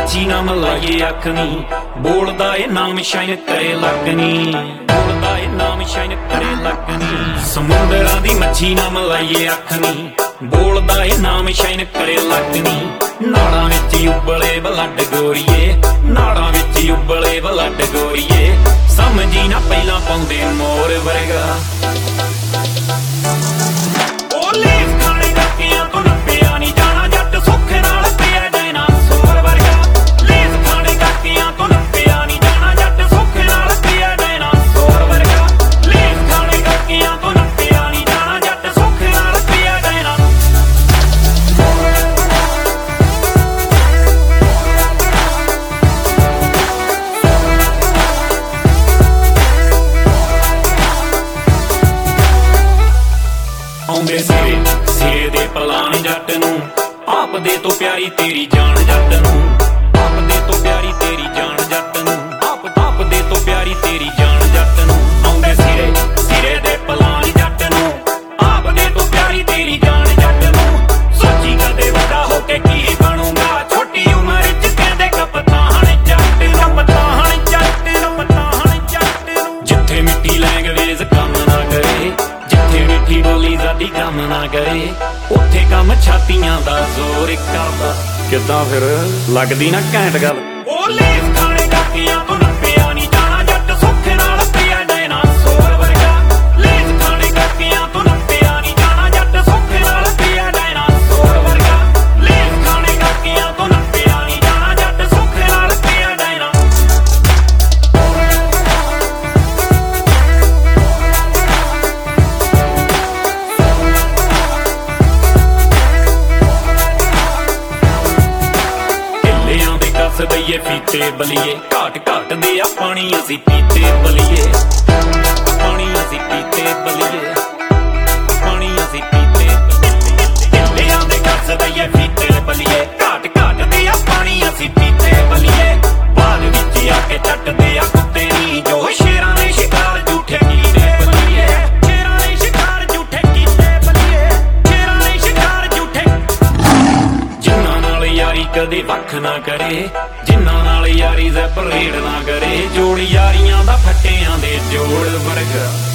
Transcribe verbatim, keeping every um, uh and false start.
ਮੱਛੀ ਨਾ ਮਲਾਈਏ ਅੱਖ ਨੀ, ਬੋਲਦਾ ਏ ਨਾਮ ਸ਼ਾਇਨ ਕਰੇ ਲੱਕ ਨੀ, ਬੋਲਦਾ ਏ ਨਾਮ ਸ਼ਾਇਨ ਕਰੇ ਲੱਕ ਨੀ। ਸਮੁੰਦਰਾਂ ਦੀ ਮੱਛੀ ਨਾ ਮਲਾਈਏ ਅੱਖ ਨੀ, ਬੋਲਦਾ ਏ ਨਾਮ ਸ਼ਾਇਨ ਕਰੇ ਲੱਕ ਨੀ। ਨਾੜਾਂ ਵਿੱਚ ਉਬਲੇ ਬਲੱਡ ਗੋਰੀਏ, ਨਾੜਾਂ ਵਿੱਚ ਉਬਲੇ ਬਲੱਡ ਗੋਰੀਏ, ਸਮਝੀ ਨਾ ਪਹਿਲਾਂ ਪਾਉਂਦੇ ਮੋਰ ਵਰਗਾ। ਉਹ ਲੀਸ ਖਾਣੇ ਡਾਕੀਆਂ ਤੋਂ ਨੱਪਿਆ ਨੀ ਜਾਣਾ, ਜੱਟ ਸੁੱਖ ਨਾਲ ਪਿਆ ਡੈਨਾ ਸੋਰ ਵਰਗਾ। ਲੀਸ ਖਾਣੇ ਡਾਕੀਆਂ ਤੋਂ ਨੱਪਿਆ ਨੀ ਜਾਣਾ, ਜੱਟ ਸੁੱਖ ਨਾਲ ਪਿਆ ਡੈਨਾ ਸੋਰ ਵਰਗਾ। ਲੀਸ ਖਾਣੇ ਡਾਕੀਆਂ ਤੋਂ ਨੱਪਿਆ ਨੀ ਜਾਣਾ, ਜੱਟ ਸੁੱਖ ਨਾਲ ਪਿਆ ਡੈਨਾ। ਆਉਂਦੇ ਸਿਰੇ ਸਿਰੇ ਦੇ ਪਲਾਨ ਜੱਟ ਨੂੰ, ਆਪ ਦੇ ਤੋਂ ਪਿਆਰੀ ਤੇਰੀ ਜਾਨ ਜੱਟ ਨੂੰ, ਆਪ ਦੇ ਤੋਂ ਪਿਆਰੀ ਤੇਰੀ ਜਾਨ ਜੱਟ ਨੂੰ, ਆਪ ਆਪ ਦੇ ਤੋਂ ਪਿਆਰੀ ਤੇਰੀ ਜਾਨ ਜੱਟ ਨੂੰ। ਆਉਂਦੇ ਸਿਰੇ ਸਿਰੇ ਦੇ ਪਲਾਨ ਜੱਟ ਨੂੰ, ਆਪ ਦੇ ਤੋਂ ਪਿਆਰੀ ਤੇਰੀ ਜਾਨ ਜੱਟ ਨੂੰ। ਸੋਚੀ ਕਦੇ ਵੱਡਾ ਹੋ ਕੇ ਕੀ ਬਣੂਗਾ, ਛੋਟੀ ਉਮਰ ਚ ਕਹਿੰਦੇ ਕਪਤਾਨ ਜੱਟ ਨੂੰ, ਕਪਤਾਨ ਜੱਟ ਨੂੰ, ਕਪਤਾਨ ਜੱਟ ਨੂੰ। ਜਿੱਥੇ ਮਿੱਟੀ ਲੈਂਗਵੇਜ਼ ਕੰਮ ਨਾ ਕਰੇ, ਜਿੱਥੇ ਮਿੱਠੀ ਬੋਲੀ ਜ਼ਾਦੀ ਕੰਮ ਨਾ ਕਰੇ, ਉੱਥੇ ਕੰਮ ਛਾਤੀਆਂ ਦਾ ਜ਼ੋਰ ਕਰਦਾ। ਕਿੱਦਾਂ ਫਿਰ ਲੱਗਦੀ ਨਾ ਘੈਂਟ ਗੱਲ। ਉਹ ਲੀਸ ਖਾਣੇ ਡਾਕੀਆਂ ਤੋਂ ਨੱਪਿਆ ਨੀ ਜਾਣਾ, ਜੱਟ ਸੁੱਖ ਨਾਲ ਪਿਆ ਡੈਨਾ ਸੋਰ ਵਰਗਾ। ਲੀਸ ਖਾਣੇ ਡਾਕੀਆਂ ਤੋਂ ਨੱਪਿਆ ਨੀ ਜਾਣਾ, ਜੱਟ ਸੁੱਖ ਨਾਲ ਪਿਆ ਡੈਨਾ ਸੋਰ ਵਰਗਾ। ਲੀਸ ਖਾਣੇ ਡਾਕੀਆਂ ਤੋਂ ਨੱਪਿਆ ਨੀ ਜਾਣਾ, ਜੱਟ ਸੁੱਖ ਨਾਲ ਪਿਆ ਡੈਨਾ। ਦੱਸ ਦਈਏ ਫੀਤੇ ਬਲੀਏ, ਘਾਟ ਘਾਟ ਦੇ ਆ ਪਾਣੀ ਅਸੀਂ ਪੀਤੇ ਬਲੀਏ, ਪਾਣੀ ਅਸੀਂ ਪੀਤੇ ਬਲੀਏ, ਪਾਣੀ ਅਸੀਂ ਪੀਤੇ ਢਿੱਲਿਆਂ ਦੇ ਦੱਸ ਦਈਏ ਫੀਤੇ ਬਲੀਏ, ਘਾਟ ਘਾਟ ਦੇ ਆ ਪਾਣੀ ਅਸੀਂ ਪੀਤੇ ਬਲੀਏ। ਬਾਲ ਵਿੱਚ ਆ ਕੇ ਚੱਟਦੇ ਆ ਕੁੱਤੇ ਨੀ, ਜੋ ਸ਼ੇਰਾਂ ਦੇ ਸ਼ਿਕਾਰ ਝੂਠੇ ਕੀਤੇ ਬਲੀਏ, ਸ਼ੇਰਾਂ ਦੇ ਸ਼ਿਕਾਰ ਝੂਠੇ ਕੀਤੇ ਬਲੀਏ, ਸ਼ੇਰਾਂ ਦੇ ਸ਼ਿਕਾਰ ਝੂਠੇ। ਜਿਨ੍ਹਾਂ ਨਾਲ ਯਾਰੀ ਕਦੇ ਵੱਖ ਨਾ ਕਰੇ, ਜਿਨ੍ਹਾਂ ਨਾਲ ਯਾਰੀ ਸੈਪਰੇਟ ਨਾ ਕਰੇ, ਜੋੜ ਯਾਰੀਆਂ ਦਾ ਫੱਟਿਆਂ ਦੇ ਜੋੜ ਵਰਗਾ।